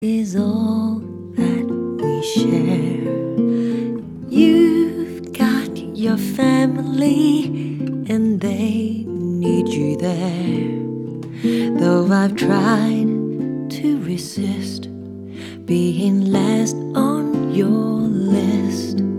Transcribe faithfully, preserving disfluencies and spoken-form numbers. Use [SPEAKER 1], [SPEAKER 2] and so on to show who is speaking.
[SPEAKER 1] is all that we share. You've got your family and they need you there. Though I've tried to resist being last on your list,